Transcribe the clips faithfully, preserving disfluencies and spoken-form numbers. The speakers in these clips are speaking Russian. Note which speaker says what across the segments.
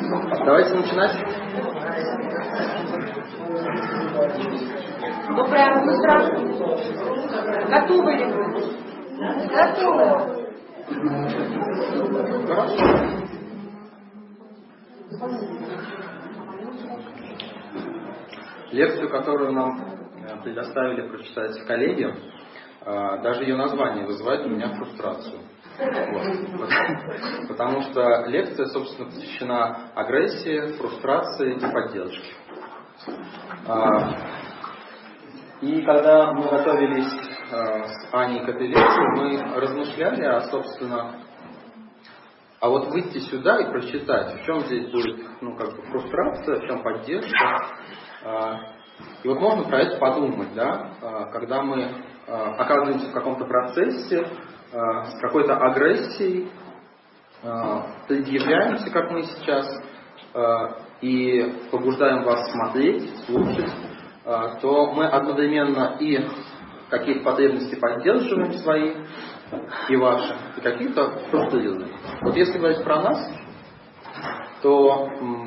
Speaker 1: Давайте начинать.
Speaker 2: Доброе утро. Готовы ли вы? Готовы.
Speaker 1: Хорошо. Лекцию, которую нам предоставили прочитать коллеги, даже ее название вызывает у меня фрустрацию. Вот. Потому что лекция, собственно, посвящена агрессии, фрустрации и поддержке. И когда мы готовились с Аней к этой лекции, мы размышляли, а, собственно, а вот выйти сюда и прочитать, в чем здесь будет, ну, как бы фрустрация, в чем поддержка. И вот можно про это подумать, да, когда мы оказываемся в каком-то процессе, с какой-то агрессией, предъявляемся, как мы сейчас, и побуждаем вас смотреть, слушать, то мы одновременно и какие-то потребности поддерживаем свои и ваши, и какие-то фрустрируем. Вот если говорить про нас, то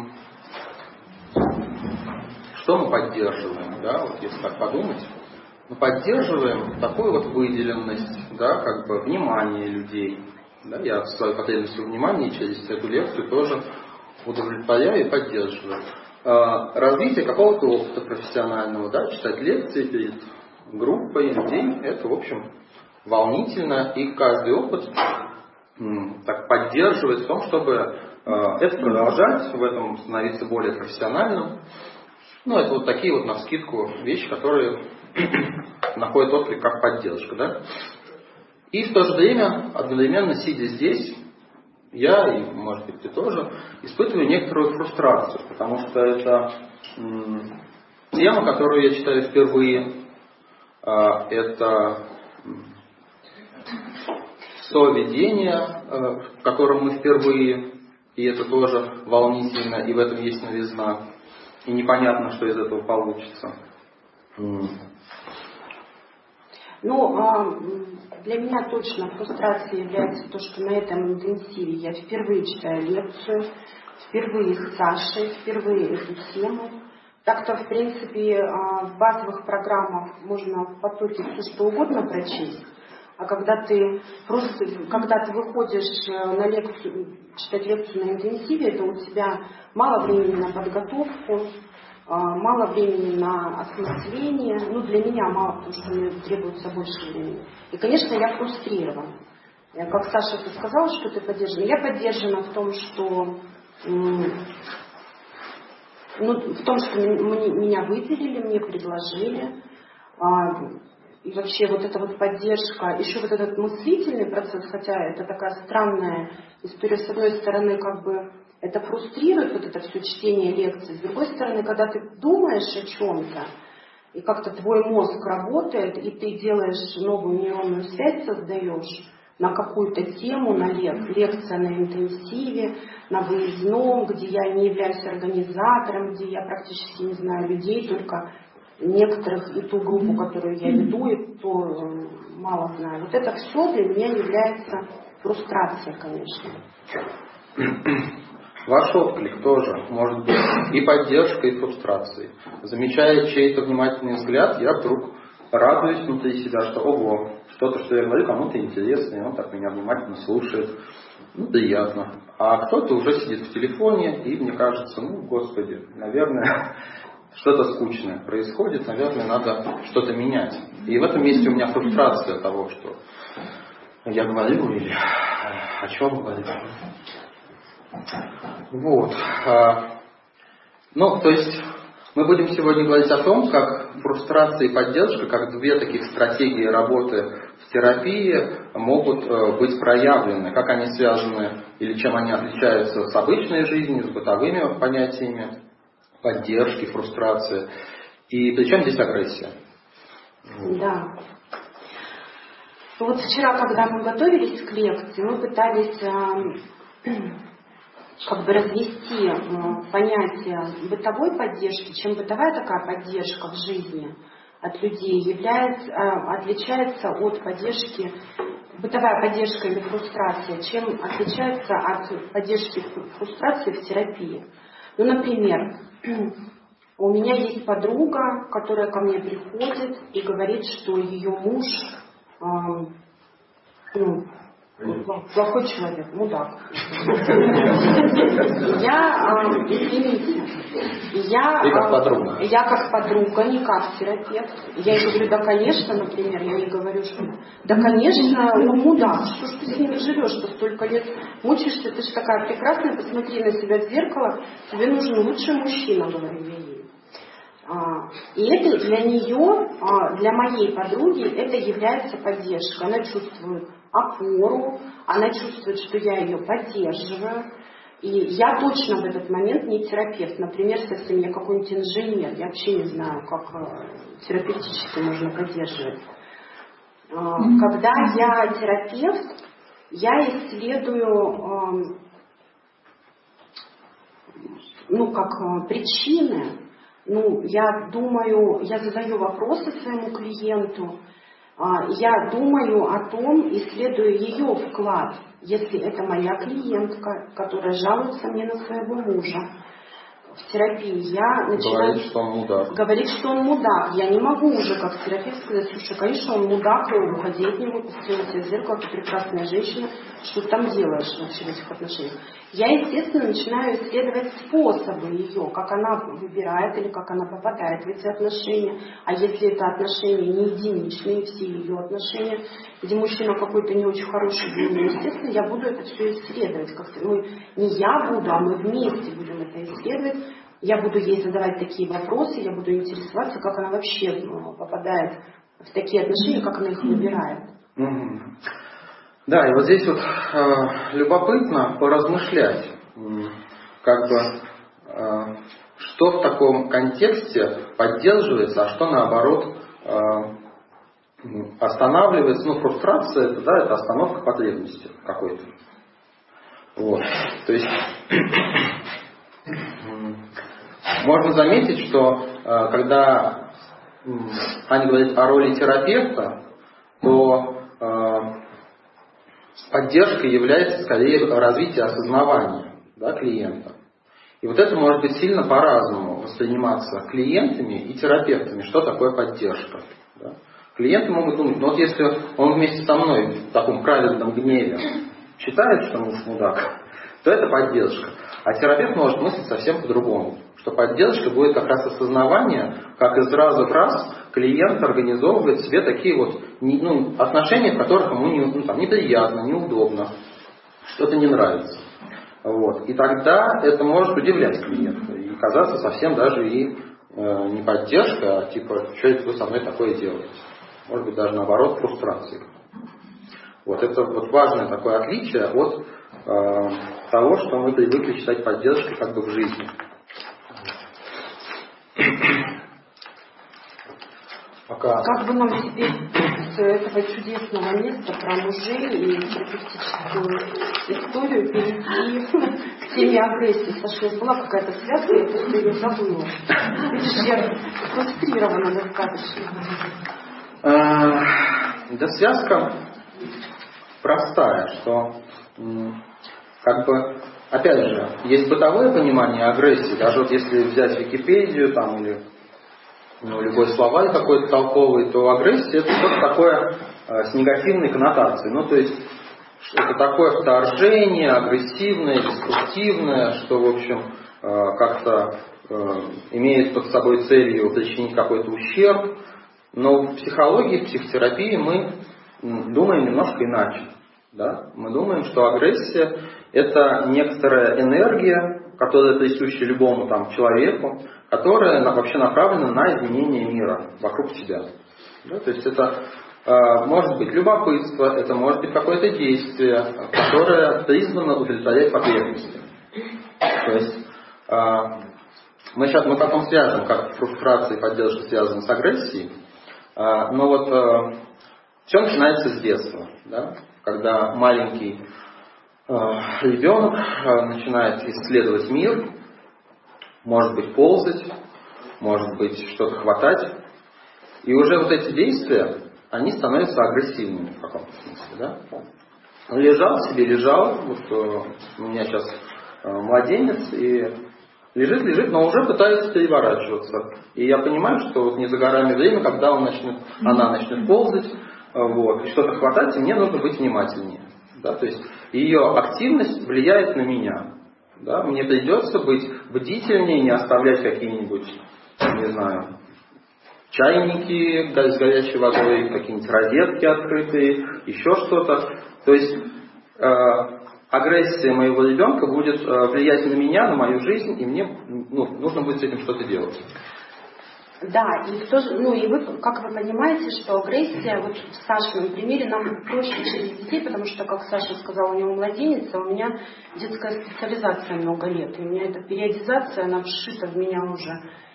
Speaker 1: что мы поддерживаем, да, вот если так подумать, мы поддерживаем такую вот выделенность, да, как бы внимание людей. Да, я свою потребность в внимании через эту лекцию тоже удовлетворяю и поддерживаю. А, развитие какого-то опыта профессионального, да, читать лекции перед группой людей, это, в общем, волнительно, и каждый опыт м, так поддерживает в том, чтобы а, это продолжать, в этом становиться более профессиональным. Ну, это вот такие вот навскидку вещи, которые находят отклик как поддержка, да? И в то же время, одновременно сидя здесь, я, и, может быть, ты тоже, испытываю некоторую фрустрацию, потому что это м, тема, которую я читаю впервые, а, это соведение, а, в котором мы впервые, и это тоже волнительно, и в этом есть новизна, и непонятно, что из этого получится.
Speaker 2: Ну, для меня точно фрустрацией является то, что на этом интенсиве я впервые читаю лекцию, впервые с Сашей, впервые эту тему. Так-то, в принципе, в базовых программах можно в потоке все что угодно прочесть, а когда ты просто, когда ты выходишь на лекцию, читать лекцию на интенсиве, это у тебя мало времени на подготовку, мало времени на осмысление, ну для меня мало, потому что мне требуется больше времени. И, конечно, я фрустрирована. Как Саша, ты сказала, что ты поддержана. Я поддержана в том, что, ну, в том, что меня выделили, мне предложили. И вообще вот эта вот поддержка, еще вот этот мыслительный процесс, хотя это такая странная история, с одной стороны, как бы это фрустрирует, вот это все чтение лекций. С другой стороны, когда ты думаешь о чем-то, и как-то твой мозг работает, и ты делаешь новую нейронную связь, создаешь на какую-то тему, на лек, лекция на интенсиве, на выездном, где я не являюсь организатором, где я практически не знаю людей, только некоторых, и ту группу, которую я веду, и то мало знаю. Вот это все для меня является фрустрацией, конечно.
Speaker 1: Ваш отклик тоже может быть и поддержкой, и фрустрацией. Замечая чей-то внимательный взгляд, я вдруг радуюсь внутри себя, что ого, что-то, что я говорю, кому-то интересно, и он так меня внимательно слушает. Ну, приятно. А кто-то уже сидит в телефоне, и мне кажется, ну, господи, наверное, что-то скучное происходит, наверное, надо что-то менять. И в этом месте у меня фрустрация того, что я говорю, или о чем говорю. Вот. Ну, то есть мы будем сегодня говорить о том, как фрустрация и поддержка, как две таких стратегии работы в терапии могут быть проявлены, как они связаны или чем они отличаются с обычной жизнью, с бытовыми понятиями поддержки, фрустрации. И причем здесь агрессия?
Speaker 2: Да. Вот вчера, когда мы готовились к лекции, мы пытались как бы развести понятие бытовой поддержки, чем бытовая такая поддержка в жизни от людей является, отличается от поддержки бытовая поддержка или фрустрация, чем отличается от поддержки фрустрации в терапии? Ну, например, у меня есть подруга, которая ко мне приходит и говорит, что ее муж э, ну, плохой человек, мудак. Я, э, извините, я,
Speaker 1: Ты как подруга.
Speaker 2: я как подруга, не как терапевт. Я ей говорю, да, конечно, например, я ей говорю, что да, конечно, ну, мудак, что ж ты с ними живешь, что столько лет мучаешься, ты же такая прекрасная, посмотри на себя в зеркало, тебе нужен лучший мужчина, говорю я ей. И это для нее, для моей подруги, это является поддержкой. Она чувствует опору, она чувствует, что я ее поддерживаю. И я точно в этот момент не терапевт. Например, если я какой-нибудь инженер, я вообще не знаю, как терапевтически можно поддерживать. Когда я терапевт, я исследую, ну, как причины. Ну, я думаю, я задаю вопросы своему клиенту, я думаю о том, исследую ее вклад, если это моя клиентка, которая жалуется мне на своего мужа в терапии. Я начинаю
Speaker 1: говорить, что он мудак.
Speaker 2: Говорить, что он мудак. Я не могу уже как терапевт сказать, слушай, конечно, он мудак, уходи от него, посмотри на себя в зеркало, ты прекрасная женщина, что ты там делаешь вообще в этих отношениях. Я, естественно, начинаю исследовать способы ее, как она выбирает или как она попадает в эти отношения. А если это отношения не единичные, все ее отношения, где мужчина какой-то не очень хороший для нее, естественно, я буду это все исследовать. Как-то, ну, не я буду, а мы вместе будем это исследовать. Я буду ей задавать такие вопросы, я буду интересоваться, как она вообще попадает в такие отношения, как она их выбирает.
Speaker 1: Mm-hmm. Да, и вот здесь вот э, любопытно поразмышлять, как бы, э, что в таком контексте поддерживается, а что наоборот э, останавливается. Ну, фрустрация, это, да, это остановка потребности какой-то. Вот. То есть можно заметить, что э, когда э, Аня говорит о роли терапевта, то э, поддержкой является скорее развитие осознавания, да, клиента. И вот это может быть сильно по-разному восприниматься клиентами и терапевтами, что такое поддержка. Да. Клиенты могут думать, ну вот если он вместе со мной в таком праведном гневе считает, что муж мудак, то это поддержка. А терапевт может мыслить совсем по-другому. Что поддержка будет как раз осознавание, как из раза в раз клиент организовывает себе такие вот ну, отношения, в которых ему не, ну, там, неприятно, неудобно, что-то не нравится. Вот. И тогда это может удивлять клиента и казаться совсем даже и э, не поддержка, а типа, что это вы со мной такое делаете. Может быть, даже наоборот, фрустрация. Вот это вот важное такое отличие от э, того, что мы привыкли считать поддержкой как бы в жизни.
Speaker 2: Пока. Как бы нам теперь с этого чудесного места про мужей и терапевтическую историю перейти к теме агрессии? Саша, была какая-то связка, я просто ее забыла. Видишь, я фрустрирована достаточно.
Speaker 1: Да, связка простая, что как бы, опять же, есть бытовое понимание агрессии, даже вот если взять Википедию там, или ну, любой словарь какой-то толковый, то агрессия это что-то такое э, с негативной коннотацией. Ну, то есть, это такое вторжение, агрессивное, деструктивное, что, в общем, э, как-то э, имеет под собой целью причинить какой-то ущерб. Но в психологии, в психотерапии мы думаем немножко иначе. Да? Мы думаем, что агрессия это некоторая энергия, которая присуща любому там, человеку, которая вообще направлена на изменение мира вокруг себя. Да? То есть это э, может быть любопытство, это может быть какое-то действие, которое призвано удовлетворять потребности. То есть э, мы сейчас мы потом свяжем, как фрустрация и поддержка связаны с агрессией, э, но вот э, все начинается с детства, да? Когда маленький э, ребенок э, начинает исследовать мир, может быть ползать, может быть что-то хватать. И уже вот эти действия, они становятся агрессивными в каком-то смысле. Да? Лежал себе, лежал, вот э, у меня сейчас э, младенец, и лежит, лежит, но уже пытается переворачиваться. И я понимаю, что вот не за горами время, когда он начнет, она начнет ползать, э, вот, и что-то хватать, и мне нужно быть внимательнее. Да? То есть ее активность влияет на меня. Да? Мне придется быть бдительнее, не оставлять какие-нибудь, не знаю, чайники с горячей водой, какие-нибудь розетки открытые, еще что-то. То есть э, агрессия моего ребенка будет э, влиять на меня, на мою жизнь, и мне ну, нужно будет с этим что-то делать.
Speaker 2: Да, и, в то же, ну, и вы, как вы понимаете, что агрессия, вот в Сашином примере нам проще через детей, потому что, как Саша сказал, у него младенец, а у меня детская специализация много лет. И у меня эта периодизация, она вшита в меня уже,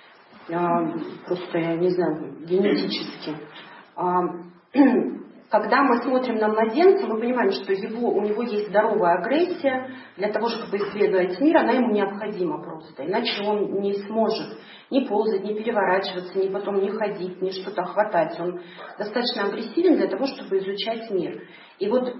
Speaker 2: э, просто, я не знаю, генетически. А, когда мы смотрим на младенца, мы понимаем, что его, у него есть здоровая агрессия. Для того, чтобы исследовать мир, она ему необходима просто. Иначе он не сможет ни ползать, ни переворачиваться, ни потом не ходить, ни что-то хватать. Он достаточно агрессивен для того, чтобы изучать мир. И вот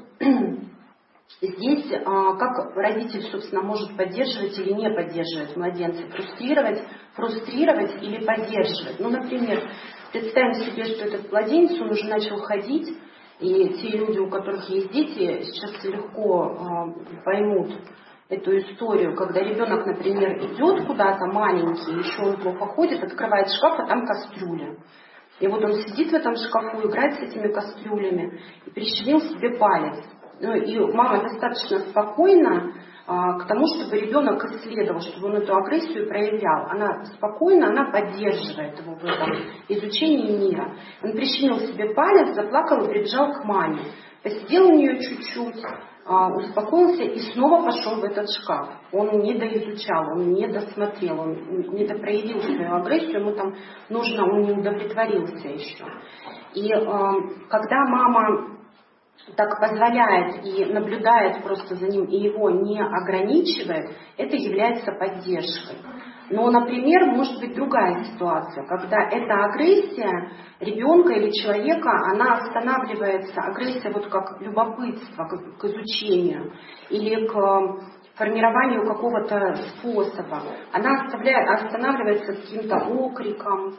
Speaker 2: здесь как родитель, собственно, может поддерживать или не поддерживать младенца, фрустрировать, фрустрировать или поддерживать. Ну, например, представим себе, что этот младенец, он уже начал ходить, и те люди, у которых есть дети, сейчас легко э, поймут эту историю, когда ребенок, например, идет куда-то маленький, еще он плохо ходит, открывает шкаф, а там кастрюля. И вот он сидит в этом шкафу, играет с этими кастрюлями и прищемил себе палец. Ну, и мама достаточно спокойна а, к тому, чтобы ребенок исследовал, чтобы он эту агрессию проявлял. Она спокойно, она поддерживает его в этом изучении мира. Он прищемил себе палец, заплакал и прибежал к маме. Посидел у нее чуть-чуть, а, успокоился и снова пошел в этот шкаф. Он не доизучал, он не досмотрел, он не допроявил свою агрессию, ему там нужно, он не удовлетворился еще. И а, когда мама так позволяет и наблюдает просто за ним и его не ограничивает, это является поддержкой. Но, например, может быть другая ситуация, когда эта агрессия ребенка или человека, она останавливается, агрессия вот как любопытство к, к изучению или к формированию какого-то способа, она оставляет, останавливается каким-то окриком,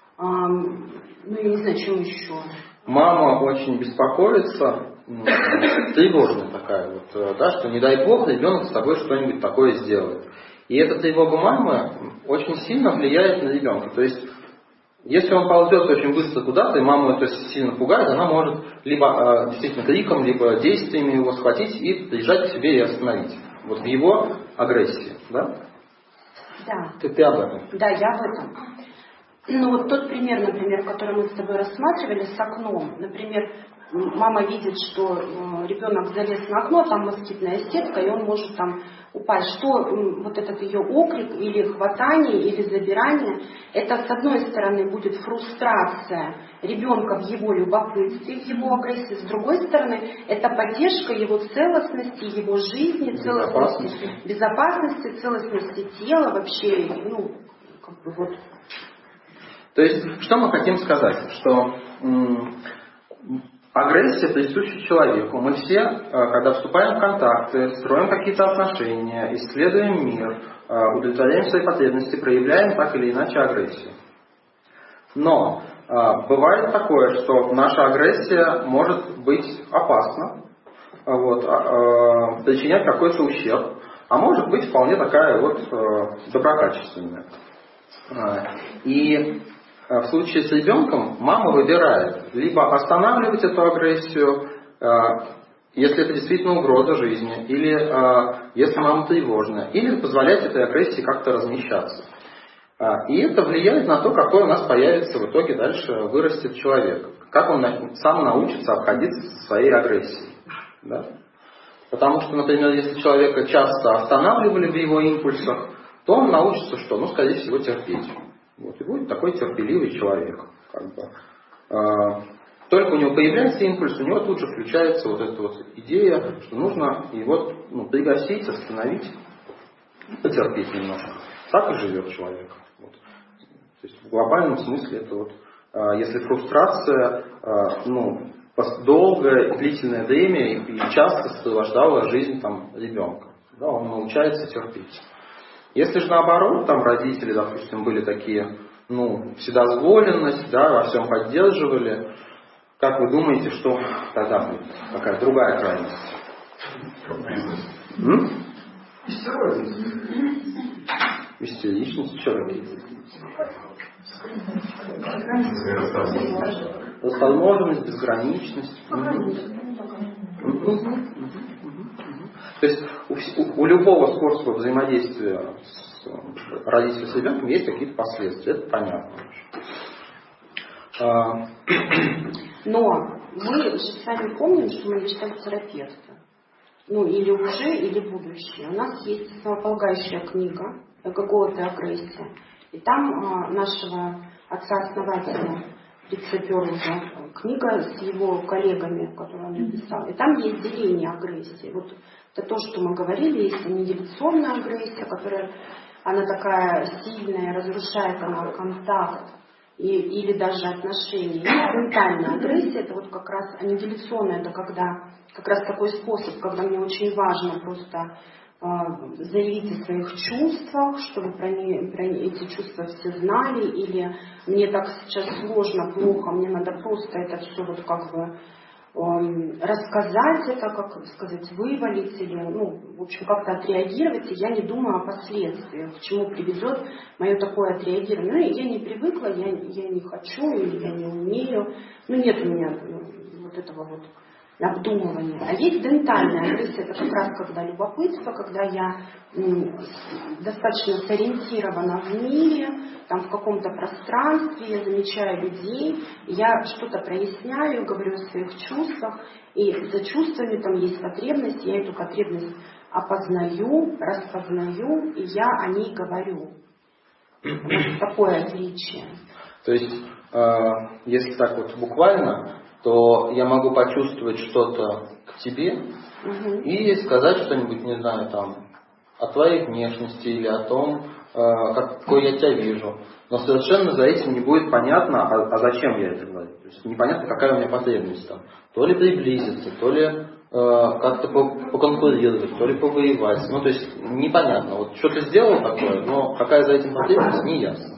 Speaker 2: эм, ну я не знаю, чем еще.
Speaker 1: Мама очень беспокоится, тревожная такая вот, да, что не дай бог ребенок с тобой что-нибудь такое сделает. И эта тревога мамы очень сильно влияет на ребенка. То есть, если он ползет очень быстро куда-то, и маму это сильно пугает, она может либо действительно криком, либо действиями его схватить и прижать к себе и остановить. Вот в его агрессии, да?
Speaker 2: Да.
Speaker 1: Ты, ты об этом?
Speaker 2: Да, я об этом. Ну вот тот пример, например, который мы с тобой рассматривали с окном. Например, мама видит, что ребенок залез на окно, там москитная сетка, и он может там упасть. Что вот этот ее окрик или хватание, или забирание, это с одной стороны будет фрустрация ребенка в его любопытстве, в его агрессии, с другой стороны это поддержка его целостности, его жизни, целостности, безопасности, целостности тела, вообще, ну, как бы вот.
Speaker 1: То есть, что мы хотим сказать? Что м- агрессия присуща человеку. Мы все, когда вступаем в контакты, строим какие-то отношения, исследуем мир, удовлетворяем свои потребности, проявляем так или иначе агрессию. Но бывает такое, что наша агрессия может быть опасна, вот, причинять какой-то ущерб, а может быть вполне такая вот доброкачественная. И в случае с ребенком мама выбирает либо останавливать эту агрессию, если это действительно угроза жизни, или если мама тревожная, или позволять этой агрессии как-то размещаться. И это влияет на то, какой у нас появится в итоге дальше вырастет человек, как он сам научится обходиться со своей агрессией. Да? Потому что, например, если человека часто останавливали в его импульсах, то он научится что? Ну, скорее всего, терпеть. Вот, и будет такой терпеливый человек. Как бы. а, только у него появляется импульс, у него тут же включается вот эта вот идея, что нужно его ну, пригасить, остановить, потерпеть немножко. Так и живет человек. Вот. То есть в глобальном смысле это вот если фрустрация, ну, долгое и длительное время и часто сопровождала жизнь там, ребенка. Да, он научается терпеть. Если же наоборот, там родители, допустим, были такие, ну, вседозволенность, да, во всем поддерживали, как вы думаете, что тогда будет? Какая другая крайность? Истеричность человека. Возможность, безграничность. То есть у, у любого способа взаимодействия с родителем с ребенком есть какие-то последствия. Это понятно.
Speaker 2: Но мы же с вами помним, что мы читали терапевта. Ну, или уже, или будущее. У нас есть основополагающая книга «Эго-голод и агрессия». И там а, нашего отца-основателя Прицеперлова книга с его коллегами, которую он написал. И там есть деление агрессии. Вот это то, что мы говорили, есть аннигиляционная агрессия, которая, она такая сильная, разрушает она контакт и, или даже отношения. И ментальная агрессия, это вот как раз аннигиляционная, это когда как раз такой способ, когда мне очень важно просто э, заявить о своих чувствах, чтобы про, не, про эти чувства все знали, или мне так сейчас сложно, плохо, мне надо просто это все вот как бы э, рассказать, это, как сказать, вывалить, или, ну, в общем, как-то отреагировать, и я не думаю о последствиях, к чему приведет мое такое отреагирование. Ну, я не привыкла, я, я не хочу, или я не умею, ну, нет у меня ну, вот этого вот обдумывание. А есть дентальная агрессия, это как раз когда любопытство, когда я м, достаточно сориентирована в мире, там в каком-то пространстве, я замечаю людей, я что-то проясняю, говорю о своих чувствах, и за чувствами там есть потребность, я эту потребность опознаю, распознаю, и я о ней говорю. Вот такое отличие.
Speaker 1: То есть, э, если так вот буквально, то я могу почувствовать что-то к тебе угу. и сказать что-нибудь, не знаю, там, о твоей внешности или о том, э, какой я тебя вижу. Но совершенно за этим не будет понятно, а, а зачем я это говорю. То есть непонятно, какая у меня потребность там. То ли приблизиться, то ли э, как-то поконкурировать, то ли повоевать. Ну, то есть непонятно. Вот что ты сделал такое, но какая за этим потребность, не ясно.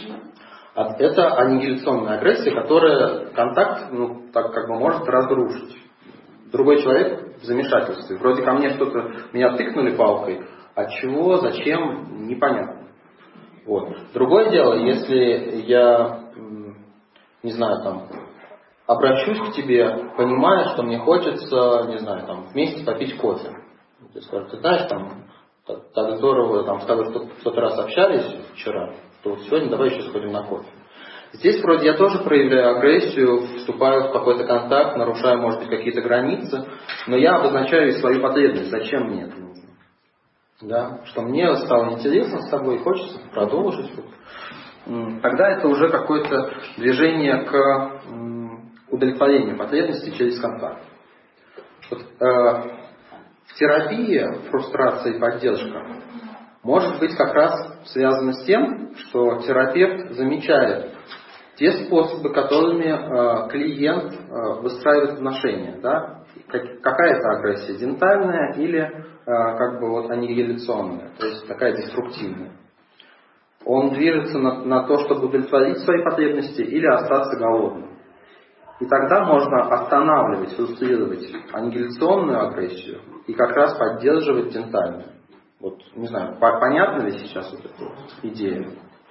Speaker 1: Это аннигиляционная агрессия, которая контакт, ну, так как бы может разрушить. Другой человек в замешательстве. Вроде ко мне что-то, меня тыкнули палкой, а чего, зачем, непонятно. Вот. Другое дело, если я, не знаю, там, обращусь к тебе, понимая, что мне хочется, не знаю, там, вместе попить кофе. Ты скажешь, ты знаешь, там, так, так здорово, там, с тобой в тот раз общались вчера, то вот сегодня давай еще сходим на кофе. Здесь вроде я тоже проявляю агрессию, вступаю в какой-то контакт, нарушаю, может быть, какие-то границы, но я обозначаю свою потребность. Зачем мне это нужно? Да? Что мне стало интересно с тобой, хочется продолжить. Тогда это уже какое-то движение к удовлетворению потребностей через контакт. Вот, э, в терапии фрустрация и поддержка может быть как раз связано с тем, что терапевт замечает те способы, которыми э, клиент э, выстраивает отношения. Да? Как, какая это агрессия? Дентальная или э, как бы вот аннигиляционная, то есть такая деструктивная. Он движется на, на то, чтобы удовлетворить свои потребности или остаться голодным. И тогда можно останавливать, фрустрировать аннигиляционную агрессию и как раз поддерживать дентальную. Вот, не знаю, понятна ли сейчас вот эта вот идея?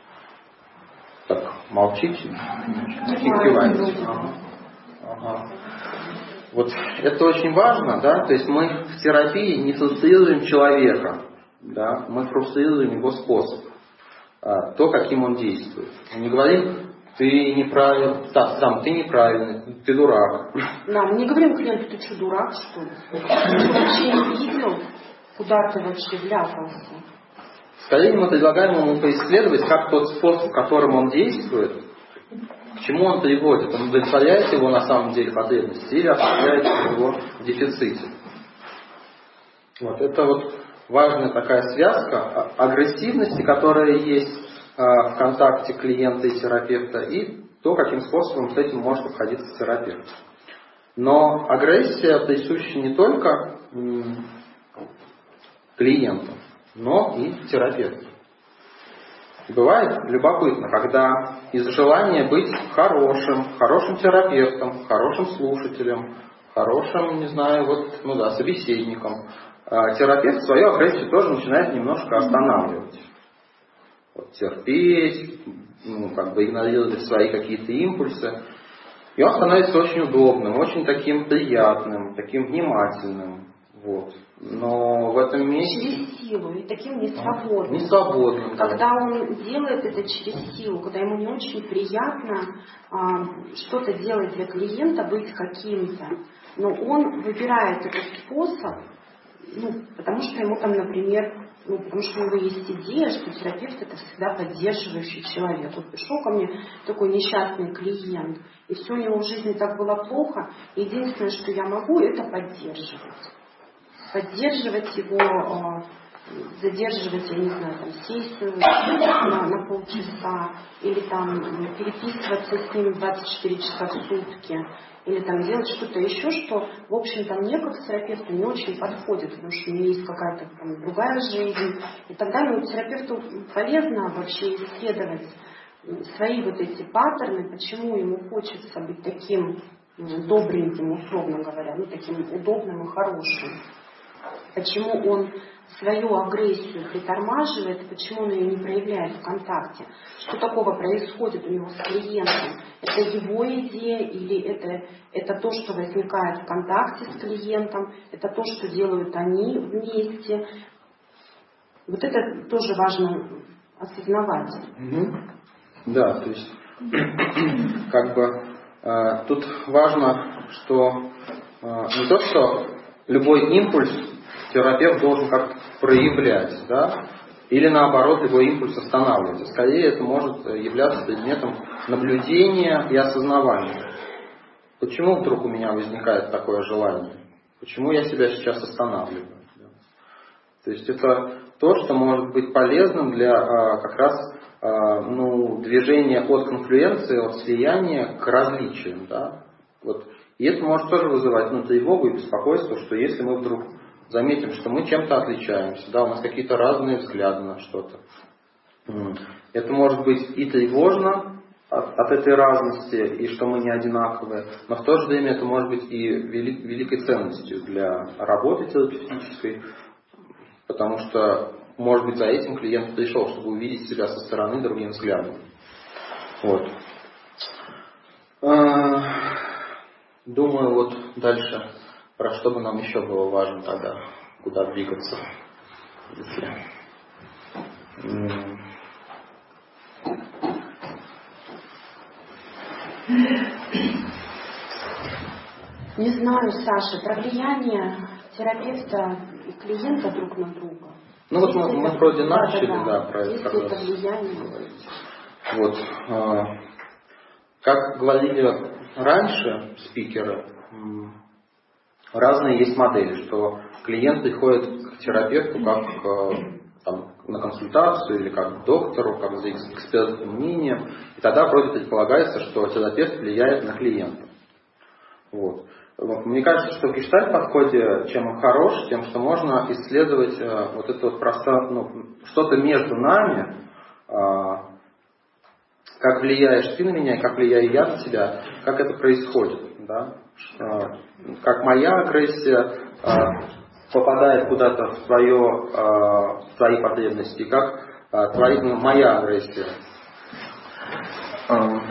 Speaker 1: Так, молчите. Киваете. Ага. Ага. Вот это очень важно, да, то есть мы в терапии не фрустрируем человека, да, мы фрустрируем его способ, то, каким он действует. Мы не говорим, ты неправильный, там, там, ты неправильный, ты дурак.
Speaker 2: Да, мы не говорим клиенту, ты что, дурак, что ли? Ты вообще не видел, куда ты вообще вляпался?
Speaker 1: Скорее мы предлагаем ему поисследовать, как тот способ, которым он действует, к чему он приводит. Он удовлетворяет его на самом деле потребности или оставляет его в дефиците. Вот, это вот важная такая связка агрессивности, которая есть в контакте клиента и терапевта, и то, каким способом с этим может обходиться терапевт. Но агрессия присуща не только клиенту, но и терапевту. Бывает любопытно, когда из желания быть хорошим, хорошим терапевтом, хорошим слушателем, хорошим, не знаю, вот, ну да, собеседником, терапевт свою агрессию тоже начинает немножко останавливать. Вот, терпеть, ну, как бы игнорировать свои какие-то импульсы. И он становится очень удобным, очень таким приятным, таким внимательным. Вот. Но в этом месте...
Speaker 2: Через силу и таким несвободным.
Speaker 1: Несвободным.
Speaker 2: Когда он делает это через силу, когда ему не очень приятно а, что-то делать для клиента, быть каким-то. Но он выбирает этот способ, ну, потому что ему там, например, ну, потому что у него есть идея, что терапевт это всегда поддерживающий человек. Вот пришел ко мне такой несчастный клиент, и все у него в жизни так было плохо, и единственное, что я могу, это поддерживать. Поддерживать его, задерживать, я не знаю, там, сессию на, на полчаса, или там переписываться с ним двадцать четыре часа в сутки, или там делать что-то еще, что, в общем-то, мне как терапевту не очень подходит, потому что у меня есть какая-то там другая жизнь и так далее. Но терапевту полезно вообще исследовать свои вот эти паттерны, почему ему хочется быть таким добреньким, условно говоря, ну, таким удобным и хорошим. Почему он свою агрессию притормаживает, почему он ее не проявляет в контакте, что такого происходит у него с клиентом, это его идея или это, это то, что возникает в контакте с клиентом, это то, что делают они вместе. Вот это тоже важно осознавать.
Speaker 1: Угу. Да, то есть как бы э, тут важно, что э, не то, что любой импульс терапевт должен как-то проявлять, да, или наоборот его импульс останавливать. Скорее это может являться предметом наблюдения и осознавания. Почему вдруг у меня возникает такое желание? Почему я себя сейчас останавливаю? То есть это то, что может быть полезным для а, как раз а, ну, движения от конфлюенции, от слияния к различиям. Да? Вот. И это может тоже вызывать ну, тревогу и беспокойство, что если мы вдруг заметим, что мы чем-то отличаемся, да, у нас какие-то разные взгляды на что-то. Это может быть и тревожно от, от этой разности, и что мы не одинаковые, но в то же время это может быть и вели, великой ценностью для работы терапевтической, потому что, может быть, за этим клиент пришел, чтобы увидеть себя со стороны другим взглядом. Вот. Думаю, вот дальше, про что бы нам еще было важно тогда, куда двигаться. Если...
Speaker 2: Не знаю, Саша, про влияние терапевта и клиента друг на друга.
Speaker 1: Ну вот мы, мы вроде начали, да, да,
Speaker 2: да,
Speaker 1: про это как раз
Speaker 2: это влияние.
Speaker 1: говорить. Вот. Э, как говорили раньше спикеры, разные есть модели, что клиент приходит к терапевту как э, там, на консультацию или как к доктору, как за экспертным мнением, и тогда вроде предполагается, что терапевт влияет на клиента. Вот. Мне кажется, что в гештальт-подходе, чем он хорош, тем, что можно исследовать э, вот это вот пространство, ну, что-то между нами, э, как влияешь ты на меня, как влияю я на тебя, как это происходит, да? Э, как моя агрессия э, попадает куда-то в, твое, э, в твои потребности, как э, твои, ну, моя агрессия. Э,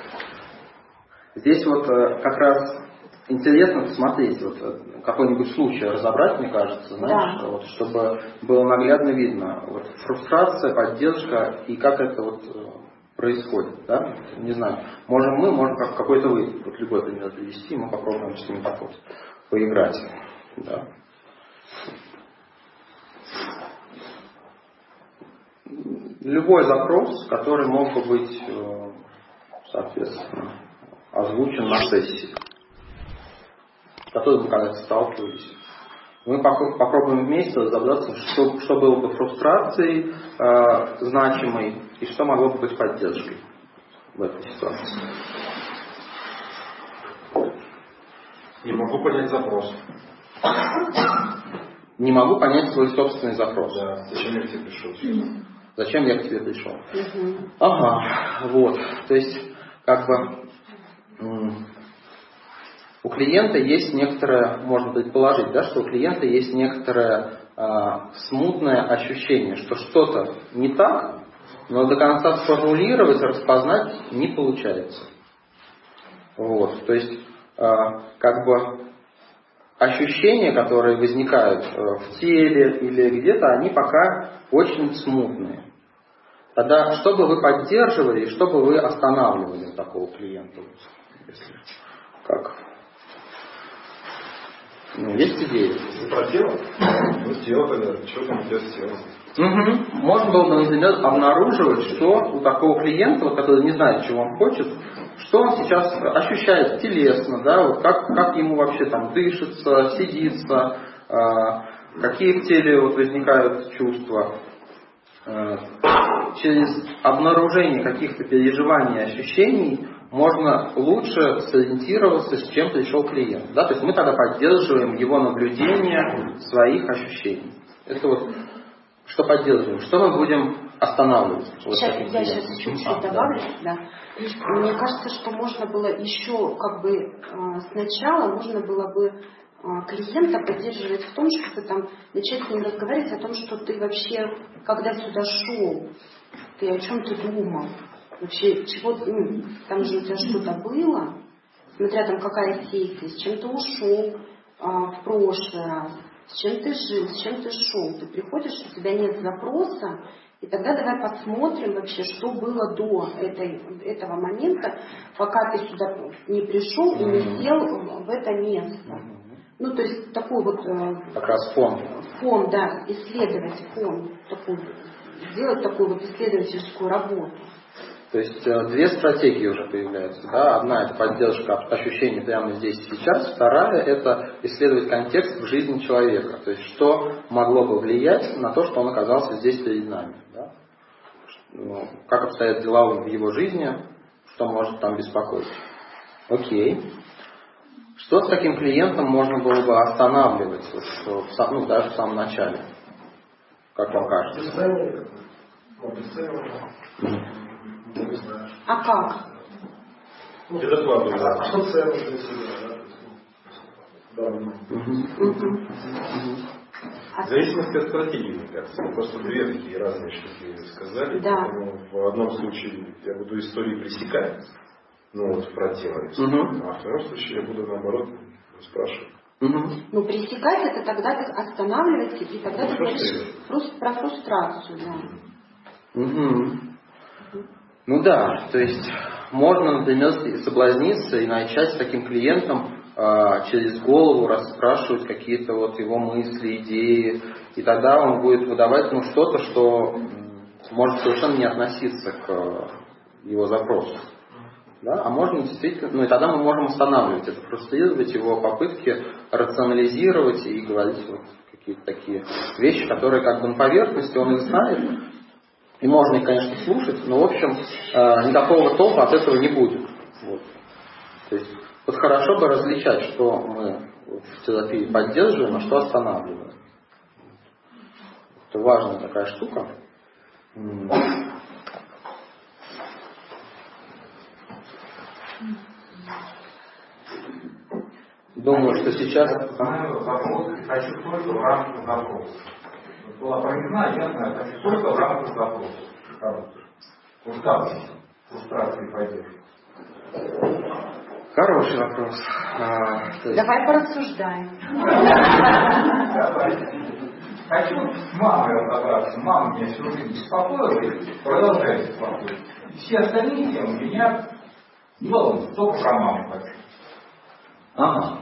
Speaker 1: здесь вот э, как раз интересно посмотреть, вот, какой-нибудь случай разобрать, мне кажется, знаешь, да. Вот, чтобы было наглядно видно. Вот, фрустрация, поддержка и как это вот происходит. Да? Не знаю, можем мы, можем как какой-то вы, вот любой пример привести, мы попробуем с ним так вот поиграть. Да. Любой запрос, который мог бы быть, соответственно, озвучен на сессии, с которым мы когда-то сталкивались. Мы попробуем вместе разобраться, что, что было бы фрустрацией э, значимой и что могло бы быть поддержкой. в этой ситуации?
Speaker 3: Не могу понять запрос.
Speaker 1: Не могу понять свой собственный запрос.
Speaker 3: Да. Зачем я к тебе пришел?
Speaker 1: Зачем я к тебе пришел?
Speaker 2: Угу.
Speaker 1: Ага, вот. То есть, как бы у клиента есть некоторое, можно предположить, да, что у клиента есть некоторое а, смутное ощущение, что что-то не так, но до конца сформулировать, распознать не получается. Вот. То есть, а, как бы ощущения, которые возникают в теле или где-то, они пока очень смутные. Тогда что бы вы поддерживали и что бы вы останавливали у такого клиента? Если, как? Ну, есть идеи?
Speaker 3: Про тело? Ну, тело тогда. Что там у тебя с телом?
Speaker 1: Угу. Можно было бы, например, обнаруживать, что у такого клиента, вот, который не знает, чего он хочет, что он сейчас ощущает телесно, да, вот как, как ему вообще там дышится, сидится, э, какие в теле вот возникают чувства. Э, через обнаружение каких-то переживаний и ощущений можно лучше сориентироваться, с чем пришел клиент. Да? То есть мы тогда поддерживаем его наблюдение своих ощущений. Это вот что поддерживаем, что мы будем останавливать.
Speaker 2: Сейчас
Speaker 1: вот
Speaker 2: я сейчас чуть-чуть а, добавлю. Да. Да. Мне кажется, что можно было еще как бы сначала можно было бы клиента поддерживать в том, чтобы там начать с ним разговаривать о том, что ты вообще, когда сюда шел, ты о чем ты думал, вообще чего, ну, там же у тебя что-то было, смотря там какая сессия, с чем ты ушел а, в прошлый раз, с чем ты жил, с чем ты шел, ты приходишь, у тебя нет запроса, и тогда давай посмотрим вообще, что было до этой, этого момента, пока ты сюда не пришел и не сел в это место. Ну, то есть такой вот...
Speaker 1: Как раз фон.
Speaker 2: Фон, да, исследовать фон, такой, сделать такую вот исследовательскую работу.
Speaker 1: То есть две стратегии уже появляются. Да? Одна – это поддержка ощущений прямо здесь и сейчас. Вторая – это исследовать контекст в жизни человека. То есть что могло бы влиять на то, что он оказался здесь перед нами. Да? Ну, как обстоят дела в его жизни, что может там беспокоить. Окей. Что с таким клиентом можно было бы останавливать, вот, ну, даже в самом начале? Как вам кажется?
Speaker 2: А как?
Speaker 3: Ну, это докладываю.
Speaker 4: А что ценность для себя, да?
Speaker 3: В зависимости от стратегии, мне кажется. Мы просто две такие разные штуки сказали.
Speaker 2: Да.
Speaker 3: Поэтому в одном случае я буду истории пресекать, ну вот про тело,
Speaker 1: угу.
Speaker 3: а в втором случае я буду наоборот спрашивать.
Speaker 2: Угу. Ну, пресекать это тогда ты останавливаешься, и тогда ты говоришь фрус- про фрустрацию. Да.
Speaker 1: Угу. Ну да, то есть можно, например, соблазниться и начать с таким клиентом э, через голову расспрашивать какие-то вот его мысли, идеи, и тогда он будет выдавать ну, что-то, что может совершенно не относиться к его запросу. Да? А можно действительно, ну и тогда мы можем останавливать это, фрустрировать его попытки рационализировать и говорить вот какие-то такие вещи, которые как бы на поверхности, он их знает. И можно их, конечно, слушать, но, в общем, э, никакого толка от этого не будет. Вот. То есть, вот хорошо бы различать, что мы в терапии поддерживаем, а что останавливаем. Это важная такая штука. Думаю, что сейчас...
Speaker 5: Запрос, хочу только в рамках запроса. Была проявлена, ясно, хочу только в рамках запроса. Усталость, фрустрация и поддержка.
Speaker 1: Хороший вопрос. А, есть...
Speaker 2: Давай порассуждаем.
Speaker 5: Хочу с мамой разобраться. Мама меня всю жизнь беспокоила и продолжает беспокоить. Все остальные темы меня, ну, только про маму хочу.
Speaker 1: Ага.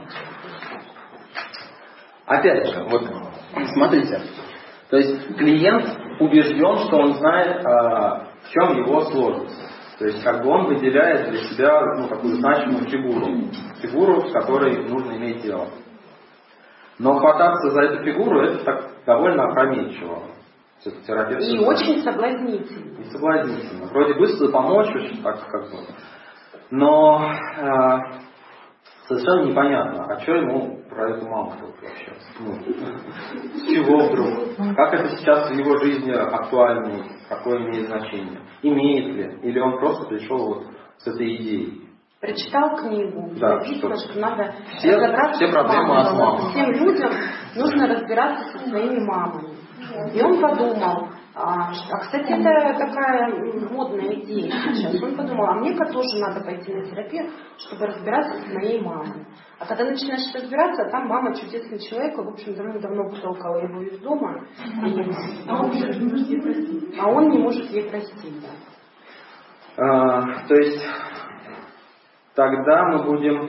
Speaker 1: Опять же, вот смотрите. То есть клиент убежден, что он знает, а, в чем его сложность. То есть как бы он выделяет для себя ну, такую значимую фигуру. Фигуру, с которой нужно иметь дело. Но хвататься за эту фигуру, это так довольно опрометчиво. терапевт.
Speaker 2: И очень соблазнительно.
Speaker 1: И соблазнительно. Вроде быстро помочь, очень так как бы. Но э, совершенно непонятно, а что ему про эту маму вообще? Ну, с чего вдруг? Как это сейчас в его жизни актуально? Какое имеет значение? Имеет ли? Или он просто пришел вот с этой идеей?
Speaker 2: Прочитал книгу,
Speaker 1: да,
Speaker 2: написано, что, что надо
Speaker 1: все,
Speaker 2: разобраться
Speaker 1: все
Speaker 2: с
Speaker 1: проблемы
Speaker 2: мамой.
Speaker 1: от мамы.
Speaker 2: Всем людям нужно разбираться со своими мамами. И он подумал, а, а кстати, это такая модная идея сейчас. Он подумал, а мне тоже надо пойти на терапию, чтобы разбираться с моей мамой. А когда начинаешь разбираться, там мама чудесный человек, и, в общем, давно-давно вытолкала его из дома, и... а, он не может ей простить. А он не может ей простить, да.
Speaker 1: А, то есть тогда мы будем...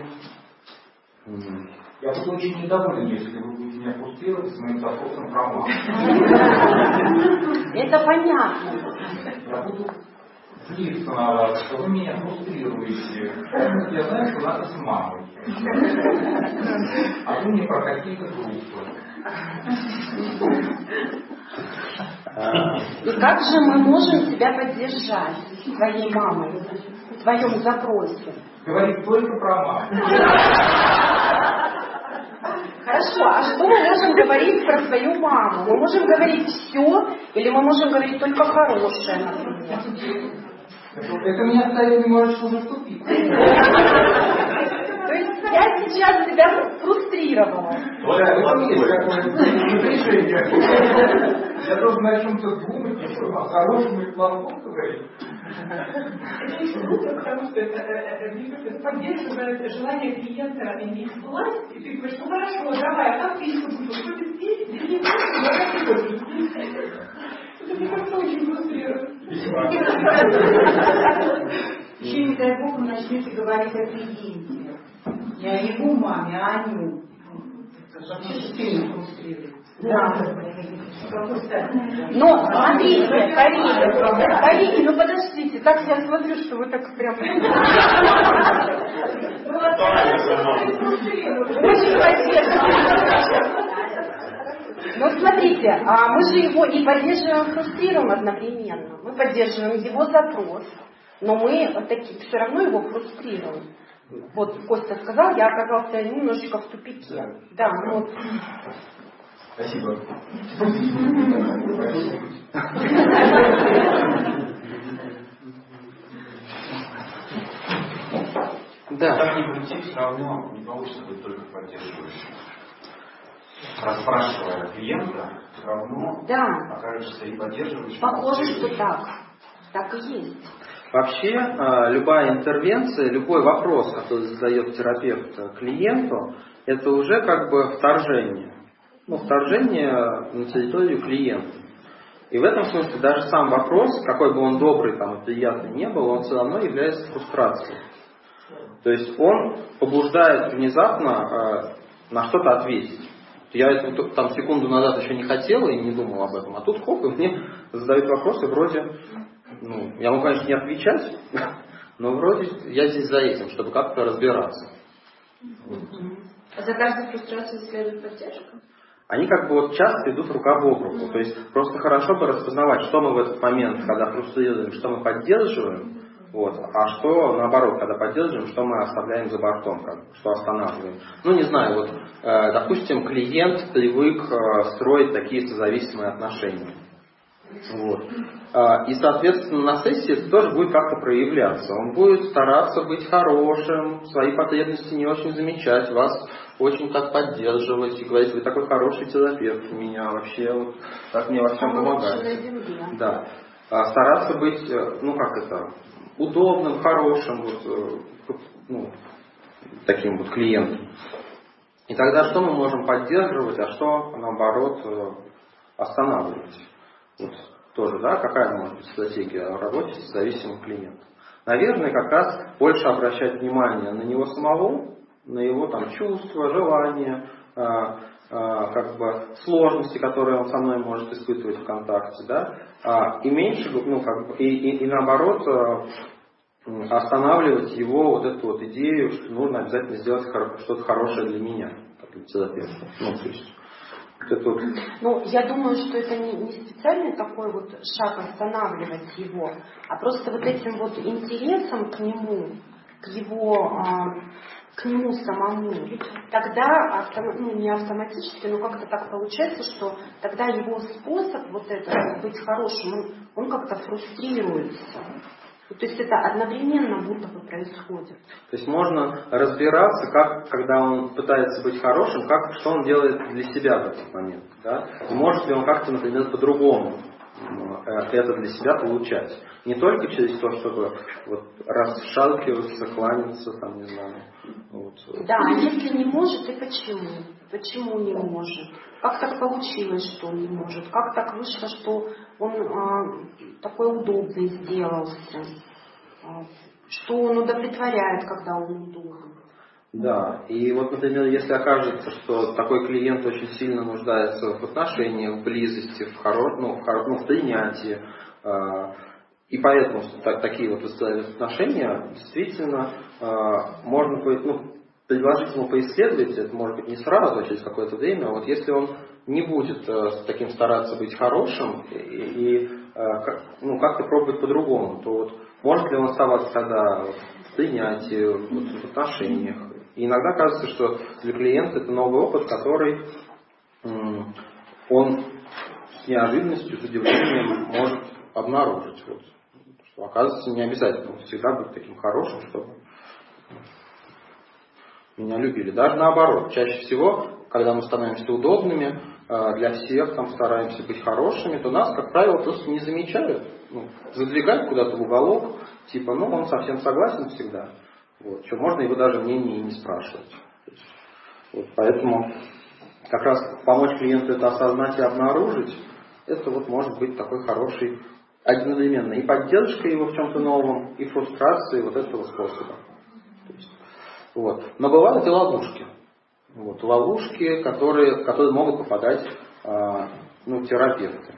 Speaker 5: Я буду очень недоволен, если вы будете меня фрустрировать с моим запросом про маму.
Speaker 2: Это понятно.
Speaker 5: Я буду злиться на вас, что вы меня фрустрируете. Я знаю, что надо с мамой. А вы мне про какие-то группы.
Speaker 2: И как же мы можем тебя поддержать, твоей мамой, в твоем запросе?
Speaker 5: Говорит только про маму.
Speaker 2: Хорошо, а что мы можем говорить про свою маму? Мы можем говорить все, или мы можем говорить только хорошее, например?
Speaker 5: Это меня ставит немножечко уже в тупик.
Speaker 2: То есть я сейчас тебя фрустрировала.
Speaker 5: Вот это есть какое-то решение. Я должен о чем-то думать, о хорошем и плохом говорить.
Speaker 6: Это очень глупо, потому что это поддерживает желание клиента иметь власть, и ты говоришь, ну хорошо, давай, а как ты еще будешь? Что ты здесь? Здесь не хочешь, но как ты хочешь? Это мне как-то очень фрустрирует.
Speaker 7: Еще, не дай бог, вы начнете говорить о клиенте. Не о его маме, а о нем. Это вообще сильно фрустрирует.
Speaker 2: Да. Но, смотрите, Карина, Карина, ну подождите, так я смотрю, что вы так прям... Очень поддерживаете. Ну, смотрите, а мы же его и поддерживаем, фрустрируем одновременно. Мы поддерживаем его запрос, но мы таки, все равно его фрустрируем. Вот Костя сказал, я оказался немножечко в тупике. Да, вот.
Speaker 5: Спасибо.
Speaker 1: Да.
Speaker 3: Как ни крути, все равно не получится быть только поддерживающим. Расспрашивая клиента, все равно
Speaker 2: да.
Speaker 3: окажешься и поддерживающим.
Speaker 2: Похоже, что так. Так и есть.
Speaker 1: Вообще, любая интервенция, любой вопрос, который задает терапевт клиенту, это уже как бы вторжение. Ну, вторжение на территорию клиента. И в этом смысле даже сам вопрос, какой бы он добрый там, и приятный не был, он все равно является фрустрацией. То есть он побуждает внезапно э, на что-то ответить. Я это, там секунду назад еще не хотел и не думал об этом, а тут хоп, и мне задают вопросы вроде, ну, я могу, конечно, не отвечать, но вроде я здесь за этим, чтобы как-то разбираться.
Speaker 8: А за каждой фрустрацией следует поддержка?
Speaker 1: Они как бы вот часто идут рука об руку. То есть просто хорошо бы распознавать, что мы в этот момент, когда фрустрируем, что мы поддерживаем, вот, а что наоборот, когда поддерживаем, что мы оставляем за бортом, как бы, что останавливаем. Ну не знаю, вот, э, допустим, клиент привык э, строить такие созависимые отношения. Вот. И, соответственно, на сессии это тоже будет как-то проявляться. Он будет стараться быть хорошим, свои потребности не очень замечать, вас очень так поддерживать и говорить, вы такой хороший терапевт у меня вообще, вот, так мне во всем помогаете. Да. Стараться быть, ну как это, удобным, хорошим, вот, ну, таким вот клиентом. И тогда что мы можем поддерживать, а что, наоборот, останавливать? Вот, тоже, да, какая может быть стратегия в работе с зависимым клиентом? Наверное, как раз больше обращать внимание на него самого, на его там чувства, желания, э, э, как бы сложности, которые он со мной может испытывать в контакте, да, э, и меньше, ну, как бы, и, и, и наоборот, э, останавливать его вот эту вот идею, что нужно обязательно сделать что-то хорошее для меня, как для терапевта. Ну, то есть, Это...
Speaker 2: Ну, я думаю, что это не, не специальный такой вот шаг останавливать его, а просто вот этим вот интересом к нему, к его, а, к нему самому, тогда, автом, ну, не автоматически, но как-то так получается, что тогда его способ вот этот быть хорошим, он, он как-то фрустрируется. То есть это одновременно будто бы происходит.
Speaker 1: То есть можно разбираться, как, когда он пытается быть хорошим, как, что он делает для себя в этот момент. Да? И может ли он как-то, например, по-другому это для себя получать. Не только через то, чтобы вот расшалкиваться, кланяться, там, не знаю. Вот.
Speaker 2: Да, а если не может, и почему? Почему не может? Как так получилось, что он не может? Как так вышло, что он а, такой удобный сделался? А, что он удовлетворяет, когда он удобен?
Speaker 1: Да, и вот, например, если окажется, что такой клиент очень сильно нуждается в отношениях, в близости, в, хоро... ну, в, хоро... ну, в принятии, э... и поэтому так, такие вот отношения действительно э... можно будет, ну, предложить ему поисследовать, это может быть не сразу, а через какое-то время, вот если он не будет э, таким стараться быть хорошим и, и э, как, ну, как-то пробовать по-другому, то вот может ли он оставаться тогда в принятии, вот, в отношениях. И иногда кажется, что для клиента это новый опыт, который м, он с неожиданностью, с удивлением может обнаружить. Вот. Что, оказывается, не обязательно всегда быть таким хорошим, чтобы меня любили. Даже наоборот, чаще всего, когда мы становимся удобными, для всех там стараемся быть хорошими, то нас, как правило, просто не замечают. Ну, задвигают куда-то в уголок, типа, ну, он совсем согласен всегда. Вот, что можно его даже мнение и не спрашивать. Вот, поэтому как раз помочь клиенту это осознать и обнаружить, это вот может быть такой хороший одновременно и поддержка его в чем-то новом, и фрустрация вот этого способа. То есть, вот. Но бывают и ловушки. Вот, ловушки, которые, которые могут попадать а, ну, терапевты.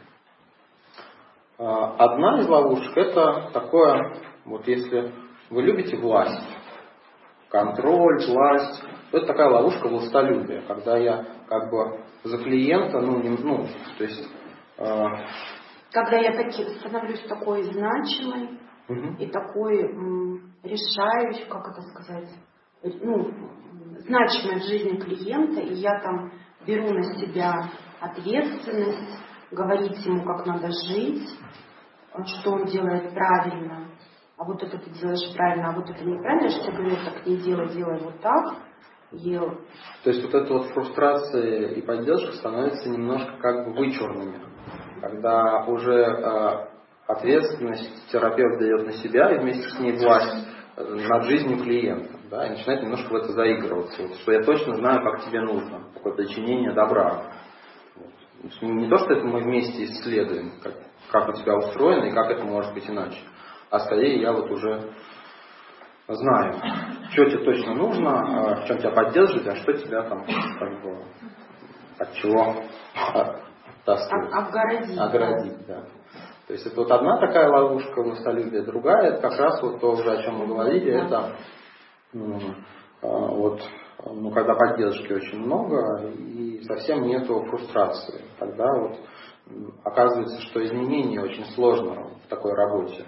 Speaker 1: А, одна из ловушек это такое, вот если вы любите власть, контроль, власть, то это такая ловушка властолюбия, когда я как бы за клиента, ну, не, ну то есть... Э...
Speaker 2: Когда я таки, становлюсь такой значимой угу. и такой м, решающей, как это сказать, ну, значимой в жизни клиента, и я там беру на себя ответственность, говорить ему, как надо жить, что он делает правильно. А вот это ты делаешь правильно, а вот это неправильно, что я говорю, так не делай, делай вот так. И...
Speaker 1: То есть вот эта вот фрустрация и поддержка становятся немножко как бы вычурными, когда уже э, ответственность терапевт дает на себя и вместе с ней власть над жизнью клиента, да, и начинает немножко в это заигрываться, вот, что я точно знаю, как тебе нужно, такое причинение добра. Вот. Не то, что это мы вместе исследуем, как, как у тебя устроено и как это может быть иначе. А скорее я вот уже знаю, что тебе точно нужно, в чем тебя поддерживать, а что тебя там как бы от чего оттаскивать.
Speaker 2: Огородить.
Speaker 1: Огородить, да. То есть это вот одна такая ловушка властолюбия, другая, это как раз вот то уже, о чем мы говорили, это ну, вот, ну, когда поддержки очень много и совсем нету фрустрации. Тогда вот оказывается, что изменения очень сложно в такой работе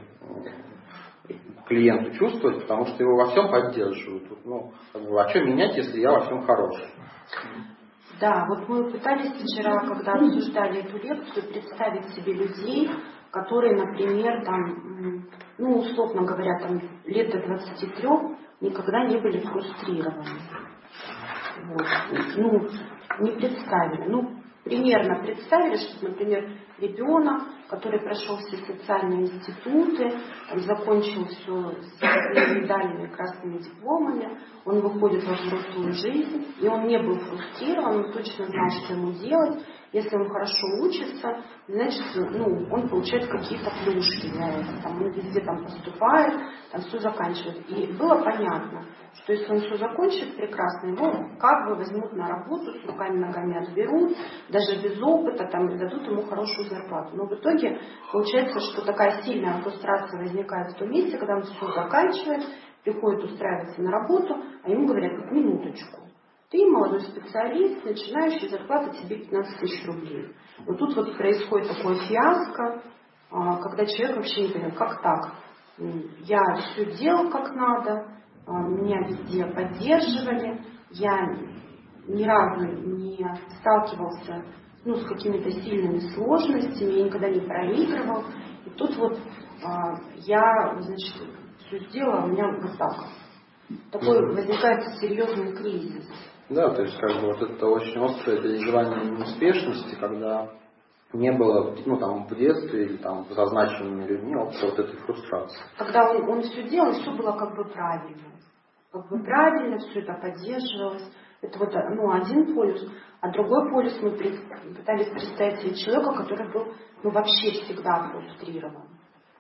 Speaker 1: клиенту чувствовать, потому что его во всем поддерживают. Ну, как бы, а что менять, если я во всем хороший?
Speaker 2: Да, вот мы пытались вчера, когда обсуждали эту лекцию, представить себе людей, которые, например, там, ну, условно говоря, там, лет до двадцати трёх никогда не были фрустрированы. Вот. Ну, не представили. Ну, примерно представили, что, например, ребенок, который прошел все социальные институты, он закончил все с медалями, красными дипломами, он выходит во взрослую жизнь, и он не был фрустрирован, он точно знал, что ему делать. Если он хорошо учится, значит, ну, он получает какие-то плюшки для этого. Там, он везде там поступает, там все заканчивает. И было понятно, что если он все закончит прекрасно, его как бы возьмут на работу, с руками-ногами отберут, даже без опыта, там, и дадут ему хорошую зарплату. Но в итоге получается, что такая сильная фрустрация возникает в том месте, когда он все заканчивает, приходит устраиваться на работу, а ему говорят, минуточку, Ты молодой специалист, начинающий, зарплата тебе пятнадцать тысяч рублей. Вот тут вот происходит такое фиаско, когда человек вообще не понимает, как так? Я все делал как надо, меня везде поддерживали, я ни разу не сталкивался ну, с какими-то сильными сложностями, я никогда не проигрывал. И тут вот я, значит, все сделала, у меня вот так. Такой возникает серьезный кризис.
Speaker 1: Да, то есть как бы вот это очень острое переживание неуспешности, когда не было, ну там в детстве или там за значимыми людьми опыта вот этой фрустрации.
Speaker 2: Когда он, он все делал, все было как бы правильно. Как бы правильно, все это поддерживалось. Это вот ну, один полюс. А другой полюс мы пытались представить себе человека, который был ну, вообще всегда фрустрирован.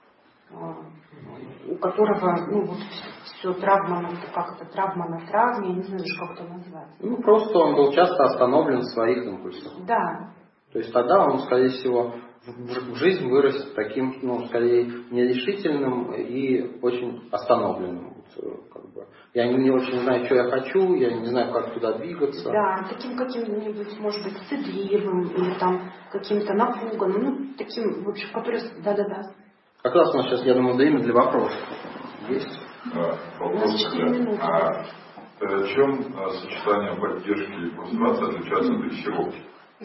Speaker 2: У которого, ну вот, все травма, как это, травма на травме, я не знаю, как это назвать.
Speaker 1: Ну, просто он был часто остановлен в своих импульсах.
Speaker 2: Да.
Speaker 1: То есть тогда он, скорее всего, в жизнь вырастет таким, ну, скорее, нерешительным и очень остановленным. Как бы. Я не, не очень знаю, что я хочу, я не знаю, как туда двигаться.
Speaker 2: Да, таким каким-нибудь, может быть, стыдливым или там каким-то напуганным, ну, таким, в общем, который... Да-да-да.
Speaker 1: Как раз у нас сейчас, я думаю, время для вопросов. Есть?
Speaker 9: Да, вопрос тогда. А чем сочетание поддержки и фрустрации отличается от дрессировки?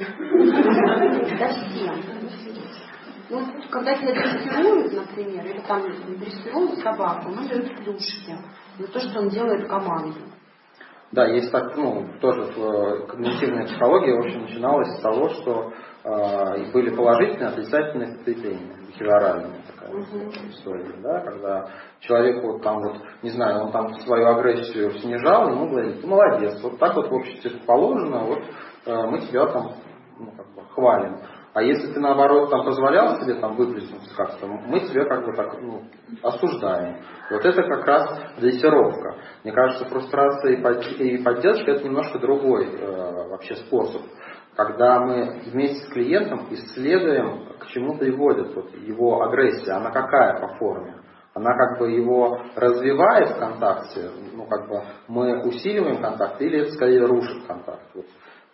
Speaker 2: Совсем. Ну, когда тебя дрессируют, например, или там дрессируют собаку, ему дают плюшки за то, что он делает команду.
Speaker 1: Да, есть так, ну, тоже в когнитивной психологии, в общем, начиналось с того, что э, были положительные, отрицательные впечатления, бихевиоральные такая uh-huh. история, да, когда человеку там вот, не знаю, он там свою агрессию снижал, ему говорили, ты молодец, вот так вот в обществе положено, вот э, мы тебя там ну, как бы хвалим. А если ты, наоборот, там позволял себе там выплеснуться как-то, мы тебя как бы так ну, осуждаем. Вот это как раз дрессировка. Мне кажется, фрустрация и поддержка это немножко другой э, вообще способ. Когда мы вместе с клиентом исследуем, к чему приводит вот, его агрессия, она какая по форме. Она как бы его развивает в контакте, ну как бы мы усиливаем контакт, или это скорее рушит контакт. Вот.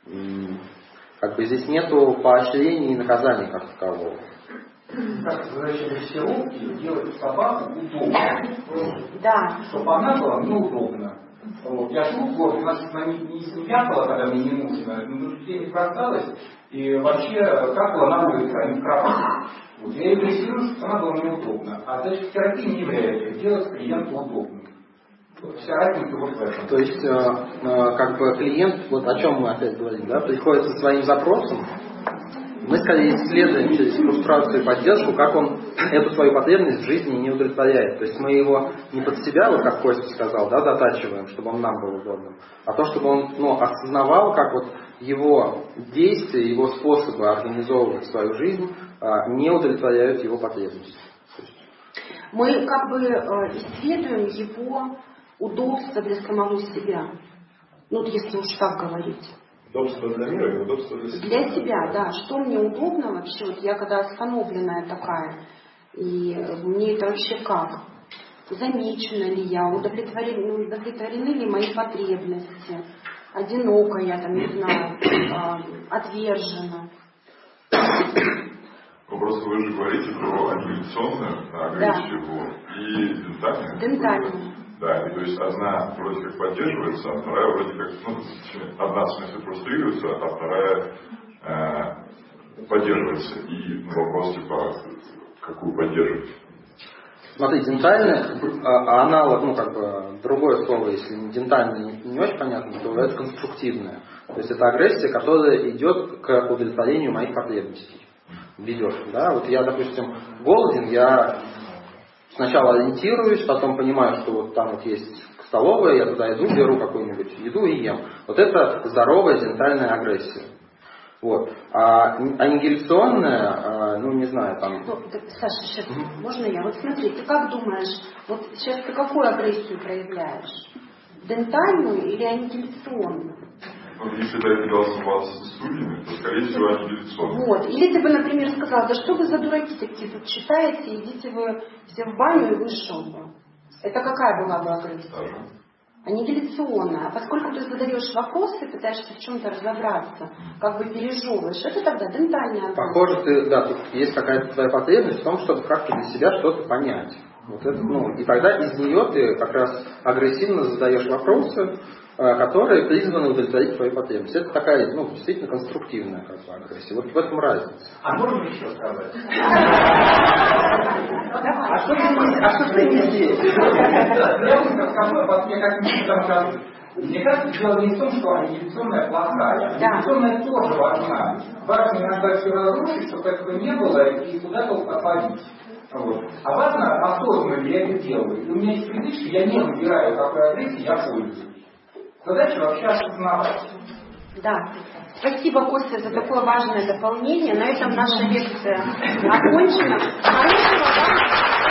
Speaker 1: Как бы здесь нету поощрения и наказания как такового.
Speaker 5: Как задача дрессировки делать собаку удобно.
Speaker 2: Да.
Speaker 5: Чтобы она была неудобна. Вот. Я шел в город, она не, не, не вякала, когда мне не нужно, но людей не бросалась, и вообще какала на улице, а не в кровати. Вот. Я ее дрессирую, чтобы она была неудобна. А дальше терапия не является делать клиенту удобным. Вся разница вот в этом.
Speaker 1: То есть, э, э, как бы клиент, вот о чем мы опять говорим, да, приходит со своим запросом, мы скорее исследуем через фрустрацию и поддержку, как он эту свою потребность в жизни не удовлетворяет. То есть мы его не под себя, вот как Костя сказал, да, затачиваем, чтобы он нам был удобным, а то, чтобы он ну, осознавал, как вот его действия, его способы организовывать свою жизнь э, не удовлетворяют его потребности.
Speaker 2: Мы как бы э, исследуем его удобство для самого себя. Ну, если уж так говорить.
Speaker 9: Удобство для мира и удобство для себя.
Speaker 2: Для себя, да. Что мне удобно вообще? Вот я когда остановленная такая, и мне это вообще как? Замечена ли я? Удовлетворены, удовлетворены ли мои потребности? Одинока я, там, не знаю, отвержена.
Speaker 9: Просто вы же говорите про аннигиляционную агрессию да. и дентальную.
Speaker 2: Дентальную.
Speaker 9: Да, и то есть одна вроде как поддерживается, а вторая вроде как, ну, одна в смысле фрустрируется, а вторая э, поддерживается. И вопрос типа, какую поддерживать?
Speaker 1: Смотри, дентальная, а аналог, ну как бы другое слово, если дентальная не, не очень понятно, то это конструктивная. То есть это агрессия, которая идет к удовлетворению моих потребностей. Ведет, да, вот я, допустим, голоден, я сначала ориентируюсь, потом понимаю, что вот там вот есть столовая, я туда иду, беру какую-нибудь еду и ем. Вот это здоровая дентальная агрессия. Вот. А аннигиляционная, ну не знаю, там...
Speaker 2: Ну, так, Саша, сейчас mm-hmm. можно я? Вот смотри, ты как думаешь, вот сейчас ты какую агрессию проявляешь? Дентальную или аннигиляционную?
Speaker 9: Вот если ты отделался вас с стульями, то, скорее всего, аннигиляционную.
Speaker 2: Вот. Или ты бы, например, сказал, да что вы за дураки такие тут читаете, идите вы все в баню и вышел бы. Это какая была бы агрессия? аннигиляционная. А поскольку ты задаешь вопросы, пытаешься в чем-то разобраться, как бы пережевываешь, это тогда дентальная.
Speaker 1: Похоже, ты, да, тут есть какая-то твоя потребность в том, чтобы как-то для себя что-то понять. Вот это, ну, и тогда из нее ты как раз агрессивно задаешь вопросы, которые призваны удовлетворить твои потребности. Это такая, ну, действительно конструктивная как бы агрессия. Вот в этом разница.
Speaker 5: А можно еще сказать? А что ты не здесь? Я вам скажу, вот мне как минимум кажется. Мне кажется, дело не в том, что аннигиляционная плохая. Аннигиляционная тоже важна. Важно иногда все разрушить, чтобы этого не было, и куда-то отводить. Вот. А важно, осознанно ли я это делаю. И у меня есть привычка, я не выбираю, какой агрессии я пользуюсь. Задача вообще осознавать.
Speaker 2: Да. Спасибо, Костя, за такое важное дополнение. На этом наша лекция окончена. Хорошего вам